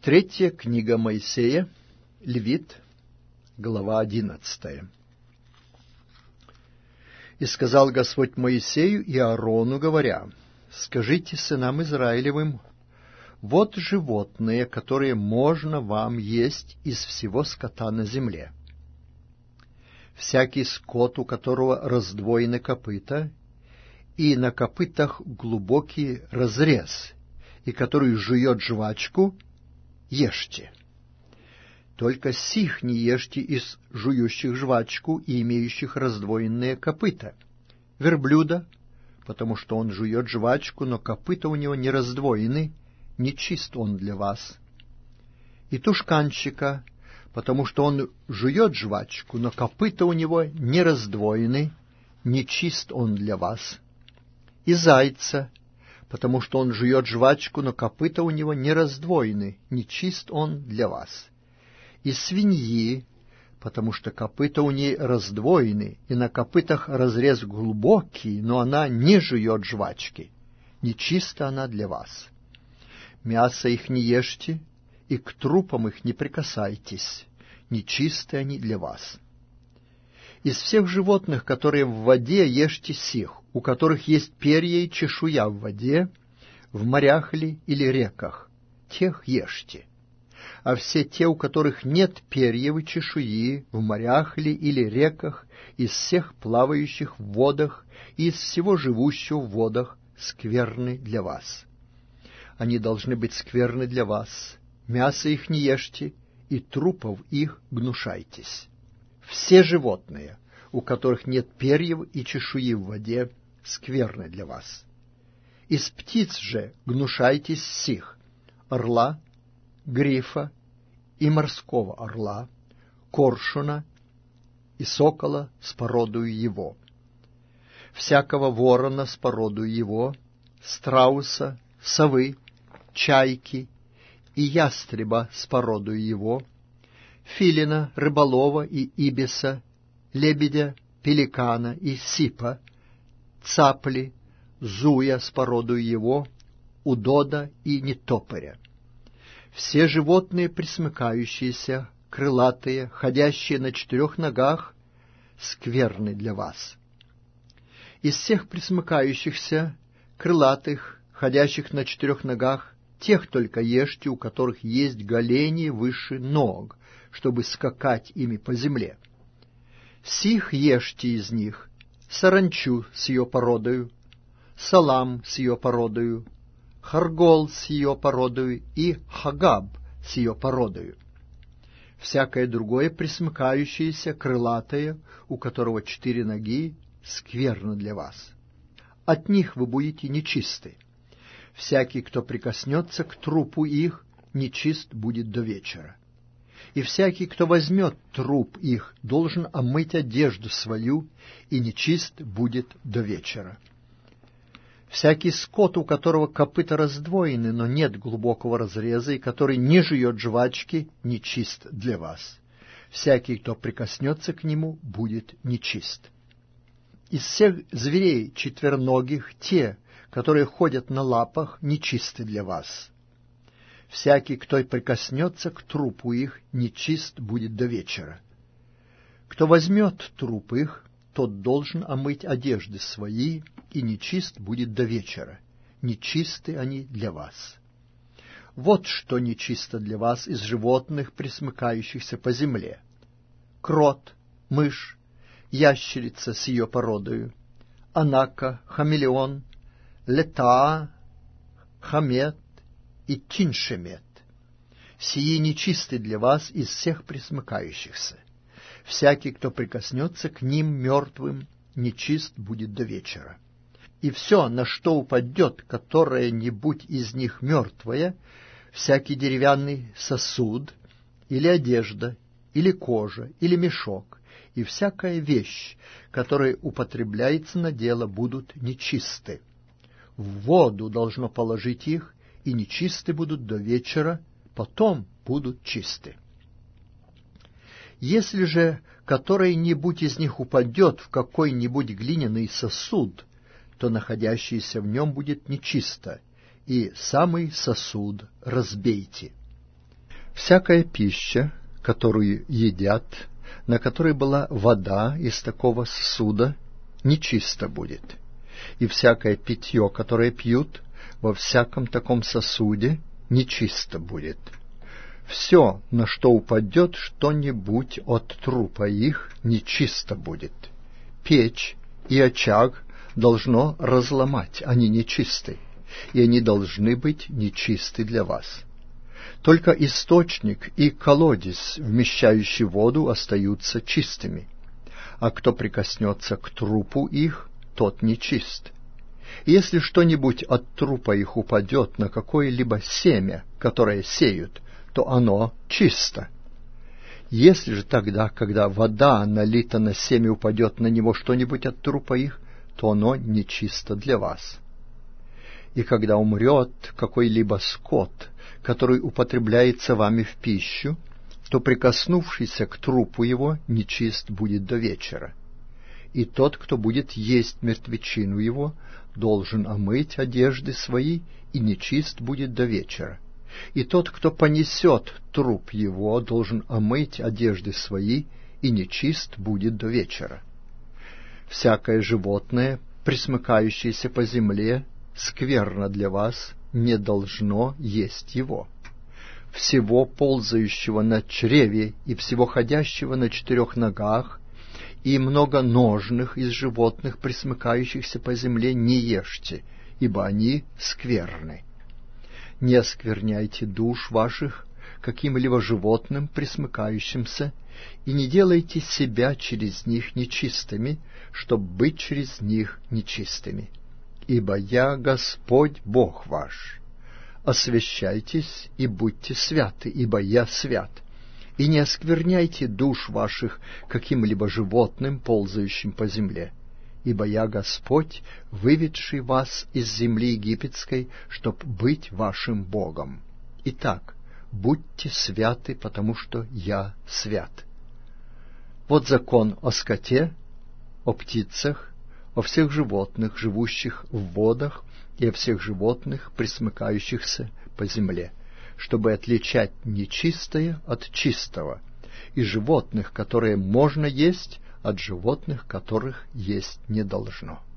Третья книга Моисея, Левит, глава 11. «И сказал Господь Моисею и Аарону, говоря: скажите сынам Израилевым: вот животные, которые можно вам есть из всего скота на земле. Всякий скот, у которого раздвоены копыта, и на копытах глубокий разрез, и который жует жвачку, ешьте. Только сих не ешьте из жующих жвачку и имеющих раздвоенные копыта: верблюда, потому что он жует жвачку, но копыта у него не раздвоены, нечист он для вас; и тушканчика, потому что он жует жвачку, но копыта у него не раздвоены, нечист он для вас; и зайца, потому что он жует жвачку, но копыта у него не раздвоены, нечист он для вас; и свиньи, потому что копыта у ней раздвоены, и на копытах разрез глубокий, но она не жует жвачки, нечиста она для вас. Мясо их не ешьте, и к трупам их не прикасайтесь, нечисты они для вас. Из всех животных, которые в воде, ешьте сих, у которых есть перья и чешуя в воде, в морях ли или реках, тех ешьте. А все те, у которых нет перьев и чешуи, в морях ли или реках, из всех плавающих в водах и из всего живущего в водах, скверны для вас. Они должны быть скверны для вас. Мясо их не ешьте, и трупов их гнушайтесь. Все животные, у которых нет перьев и чешуи в воде, скверны для вас. Из птиц же гнушайтесь сих: орла, грифа и морского орла, коршуна и сокола с породою его, всякого ворона с породою его, страуса, совы, чайки и ястреба с породою его, филина, рыболова и ибиса, лебедя, пеликана и сипа, цапли, зуя с породою его, удода и нетопыря. Все животные, пресмыкающиеся, крылатые, ходящие на 4 ногах, скверны для вас. Из всех пресмыкающихся, крылатых, ходящих на 4 ногах, тех только ешьте, у которых есть голени выше ног, чтобы скакать ими по земле. Сих ешьте из них: саранчу с ее породою, салам с ее породою, харгол с ее породою и хагаб с ее породою. Всякое другое пресмыкающееся, крылатое, у которого 4 ноги, скверно для вас. От них вы будете нечисты. Всякий, кто прикоснется к трупу их, нечист будет до вечера. И всякий, кто возьмет труп их, должен омыть одежду свою, и нечист будет до вечера. Всякий скот, у которого копыта раздвоены, но нет глубокого разреза, и который не жует жвачки, нечист для вас. Всякий, кто прикоснется к нему, будет нечист. Из всех зверей четвероногих те, которые ходят на лапах, нечисты для вас. Всякий, кто прикоснется к трупу их, нечист будет до вечера. Кто возьмет труп их, тот должен омыть одежды свои, и нечист будет до вечера. Нечисты они для вас. Вот что нечисто для вас из животных, пресмыкающихся по земле: крот, мышь, ящерица с ее породою, анака, хамелеон, летаа, хамет и тиншемет. Сии нечисты для вас из всех пресмыкающихся. Всякий, кто прикоснется к ним мертвым, нечист будет до вечера. И все, на что упадет которое-нибудь из них мертвое, всякий деревянный сосуд, или одежда, или кожа, или мешок, и всякая вещь, которая употребляется на дело, будут нечисты. В воду должно положить их, и нечисты будут до вечера, потом будут чисты. Если же которое-нибудь из них упадет в какой-нибудь глиняный сосуд, то находящееся в нем будет нечисто, и самый сосуд разбейте. Всякая пища, которую едят, на которой была вода из такого сосуда, нечисто будет. И всякое питье, которое пьют, во всяком таком сосуде, нечисто будет. Все, на что упадет что-нибудь от трупа их, нечисто будет. Печь и очаг должно разломать, они нечисты, и они должны быть нечисты для вас. Только источник и колодец, вмещающий воду, остаются чистыми, а кто прикоснется к трупу их, тот нечист. И если что-нибудь от трупа их упадет на какое-либо семя, которое сеют, то оно чисто. Если же тогда, когда вода налита на семя, упадет на него что-нибудь от трупа их, то оно нечисто для вас. И когда умрет какой-либо скот, который употребляется вами в пищу, то прикоснувшийся к трупу его нечист будет до вечера. И тот, кто будет есть мертвечину его, должен омыть одежды свои, и нечист будет до вечера. И тот, кто понесет труп его, должен омыть одежды свои, и нечист будет до вечера. Всякое животное, пресмыкающееся по земле, скверно для вас, не должно есть его. Всего ползающего на чреве и всего ходящего на 4 ногах, и многоножных из животных, пресмыкающихся по земле, не ешьте, ибо они скверны. Не оскверняйте душ ваших каким-либо животным, пресмыкающимся, и не делайте себя через них нечистыми, чтобы быть через них нечистыми. Ибо я Господь Бог ваш. Освящайтесь и будьте святы, ибо я свят. И не оскверняйте душ ваших каким-либо животным, ползающим по земле. Ибо я Господь, выведший вас из земли египетской, чтоб быть вашим Богом. Итак, будьте святы, потому что я свят. Вот закон о скоте, о птицах, о всех животных, живущих в водах, и о всех животных, пресмыкающихся по земле, чтобы отличать нечистое от чистого, и животных, которые можно есть, от животных, которых есть не должно.